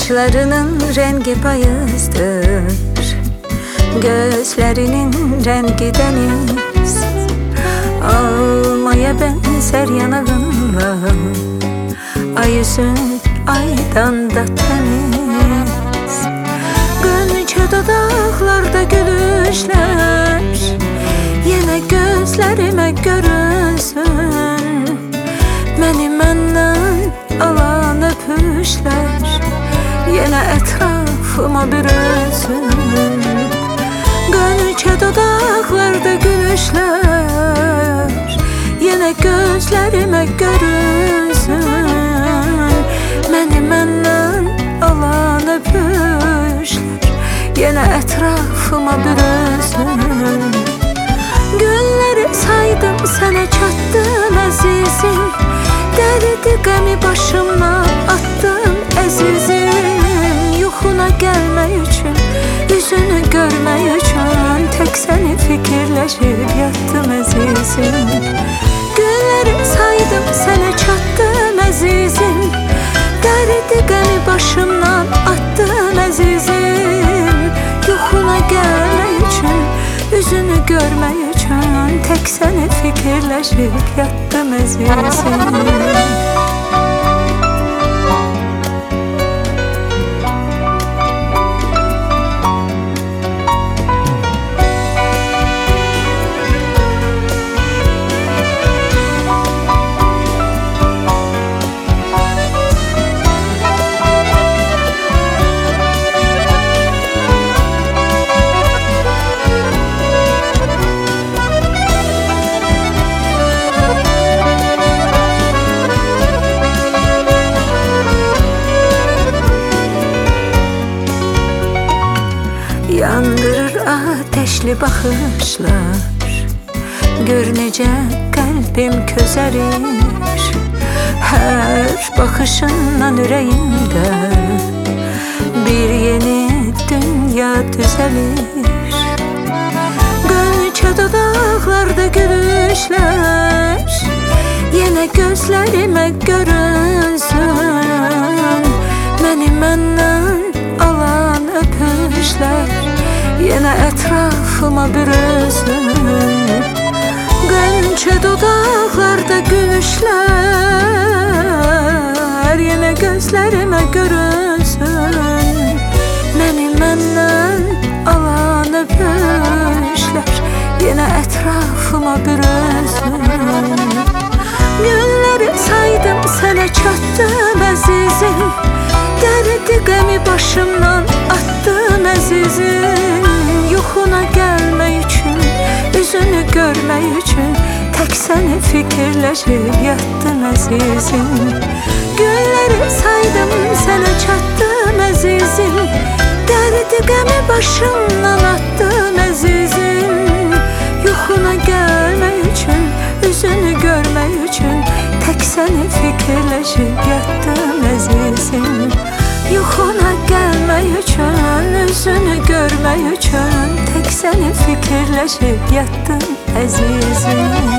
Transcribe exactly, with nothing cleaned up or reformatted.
Saçlarının rengi bayızdır, gözlerinin rengi deniz. Almaya benzer yanağınla, ay yüzün aydan da temiz. Gönlüce dodaklarda gülüşler, yine gözlerime görünsün. Beni məndən alan öpüşler, yine etrafıma bürünsün. Gönlüce dodaklarda gülüşler, yine gözlerime görünsün. Beni məndən alan öpüşler, yine etrafıma bürünsün. Günleri saydım, sana çattım azizim. Derdi qəmi başımdan attım əzizim. Yuxuna gəlmək üçün, üzünü görmək üçün, tək səni fikirləşib yattım əzizim. Günləri saydım, sənə çatdım əzizim. Derdi qəmi başımdan attım əzizim. Yuxuna gəlmək üçün, üzünü görmək üçün, tək səni fikirləşib yattım əzizim. Yandırır ateşli bakışlar, gör necə qəlbim közərir. Hər baxışından ürəyimdə bir yeni dünya düzəlir. Gönlüce dodaklarda gülüşler, yine gözlerime görünsün. Beni məndən alan öpüşler, yine etrafıma bürünsün. Gönlüce dodaklarda gülüşler, yine gözlerime görünsün. Beni məndən alan öpüşler, yine etrafıma bürünsün. Günleri saydım, sana çattım əzizim. Derdi qəmi başımdan attım əzizim. Yuxuna gəlmək üçün, üzünü görmək üçün, tək səni fikirləşib yattım əzizim. Günləri saydım, sənə çatdım əzizim. Derdi qəmi başımdan attım əzizim. Yuxuna gəlmək üçün, üzünü görmək üçün, tək səni fikirləşib yattım əzizim. Yuxuna gəlmək üçün, üzünü görmək üçün, tək səni fikirləşib yattım əzizim.